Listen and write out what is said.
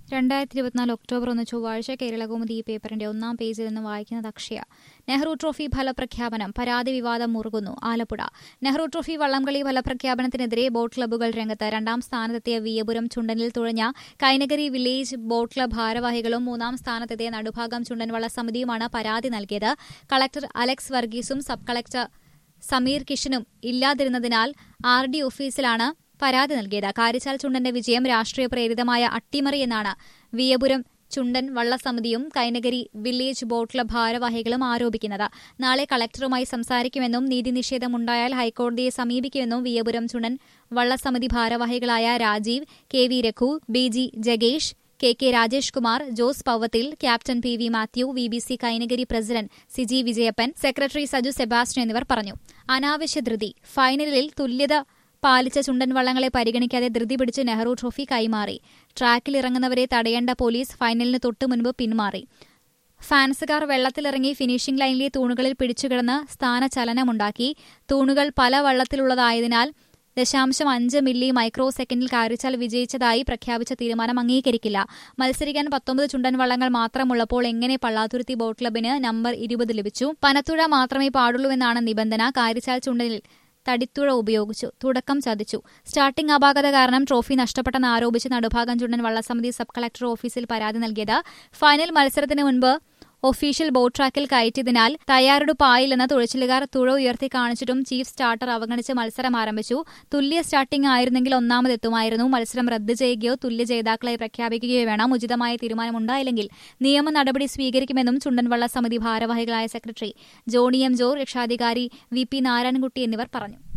2024 October 1 ചൊവ്വാഴ്ച കേരളകൗമുദി ഈ പേപ്പറിന്റെ ഒന്നാം പേജിൽ നിന്ന് വായിക്കുന്നത് അക്ഷയ. നെഹ്റു ട്രോഫി ഫലപ്രഖ്യാപനം, പരാതി വിവാദം മുറുകുന്നു. ആലപ്പുഴ. നെഹ്റു ട്രോഫി വള്ളംകളി ഫലപ്രഖ്യാപനത്തിനെതിരെ ബോട്ട് ക്ലബ്ബുകൾ രംഗത്ത്. രണ്ടാം സ്ഥാനത്തെത്തിയ വിയപുരം ചുണ്ടനിൽ തുഴഞ്ഞ കൈനകരി വില്ലേജ് ബോട്ട് ക്ലബ്ബ് ഭാരവാഹികളും മൂന്നാം സ്ഥാനത്തെത്തിയ നടുഭാഗം ചുണ്ടൻ വള്ള സമിതിയുമാണ് പരാതി നൽകിയത്. കളക്ടർ അലക്സ് വർഗീസും സബ് കളക്ടർ സമീർ കിഷനും ഇല്ലാതിരുന്നതിനാൽ RD ഓഫീസിലാണ് പരാതി നൽകിയത്. കാരിച്ചാൽ ചുണ്ടന്റെ വിജയം രാഷ്ട്രീയ പ്രേരിതമായ അട്ടിമറിയെന്നാണ് വിയപുരം ചുണ്ടൻ വള്ളസമിതിയും കൈനകരി വില്ലേജ് ബോട്ട് ക്ലബ്ബ് ഭാരവാഹികളും ആരോപിക്കുന്നത്. നാളെ കളക്ടറുമായി സംസാരിക്കുമെന്നും നീതി നിഷേധമുണ്ടായാൽ ഹൈക്കോടതിയെ സമീപിക്കുമെന്നും വിയപുരം ചുണ്ടൻ വള്ളസമിതി ഭാരവാഹികളായ രാജീവ്, KV രഘു, BG ജഗേഷ്, KK Rajesh Kumar, Jose Pavathil, captain PV Mathew, VBC Kainakary president Siji Vijayappan, secretary Saju Sebastian എന്നിവർ പറഞ്ഞു. അനാവശ്യ ധൃതി. ഫൈനലിൽ തുല്യത പാലിച്ച ചുണ്ടൻ വള്ളങ്ങളെ പരിഗണിക്കാതെ ധൃതി പിടിച്ച് നെഹ്റു ട്രോഫി കൈമാറി. ട്രാക്കിലിറങ്ങുന്നവരെ തടയേണ്ട പോലീസ് ഫൈനലിന് തൊട്ടുമുൻപ് പിന്മാറി. ഫാൻസുകാർ വെള്ളത്തിലിറങ്ങി ഫിനിഷിംഗ് ലൈനിലെ തൂണുകളിൽ പിടിച്ചുകിടന്ന് സ്ഥാനചലനമുണ്ടാക്കി. തൂണുകൾ പല വള്ളത്തിലുള്ളതായതിനാൽ 0.5 മില്ലി മൈക്രോ സെക്കൻഡിൽ കാരിച്ചാൽ വിജയിച്ചതായി പ്രഖ്യാപിച്ച തീരുമാനം അംഗീകരിക്കില്ല. മത്സരിക്കാൻ 19 ചുണ്ടൻ വള്ളങ്ങൾ മാത്രമുള്ളപ്പോൾ എങ്ങനെ പള്ളാത്തുരുത്തി ബോട്ട് ക്ലബിന് നമ്പർ 20 ലഭിച്ചു? പനത്തുഴ മാത്രമേ പാടുള്ളൂവെന്നാണ് നിബന്ധന. കാരിച്ചാൽ ചുണ്ടനിൽ തടിത്തുഴ ഉപയോഗിച്ചു. തുടക്കം ചതിച്ചു. സ്റ്റാർട്ടിംഗ് അപാകത കാരണം ട്രോഫി നഷ്ടപ്പെട്ടെന്ന് ആരോപിച്ച് നടുഭാഗം ചുണ്ടൻ വള്ളസമിതി സബ് കളക്ടർ ഓഫീസിൽ പരാതി നൽകിയത്. ഫൈനൽ മത്സരത്തിന് മുൻപ് ഒഫീഷ്യൽ ബോട്ട് ട്രാക്കിൽ കയറ്റിയതിനാൽ തയ്യാറെടുപ്പായില്ലെന്ന് തുഴച്ചിലുകാർ തുഴ ഉയർത്തി കാണിച്ചിട്ടും ചീഫ് സ്റ്റാർട്ടർ അവഗണിച്ച് മത്സരം ആരംഭിച്ചു. തുല്യ സ്റ്റാർട്ടിംഗ് ആയിരുന്നെങ്കിൽ ഒന്നാമതെത്തുമായിരുന്നു. മത്സരം റദ്ദ് ചെയ്യുകയോ തുല്യ ജേതാക്കളെ പ്രഖ്യാപിക്കുകയോ വേണം. ഉചിതമായ തീരുമാനമുണ്ടായില്ലെങ്കിൽ നിയമ നടപടി സ്വീകരിക്കുമെന്നും ചുണ്ടൻ വള്ള സമിതി ഭാരവാഹികളായ സെക്രട്ടറി ജോണി M. ജോർ, രക്ഷാധികാരി VP നാരായണൻകുട്ടി എന്നിവർ പറഞ്ഞു.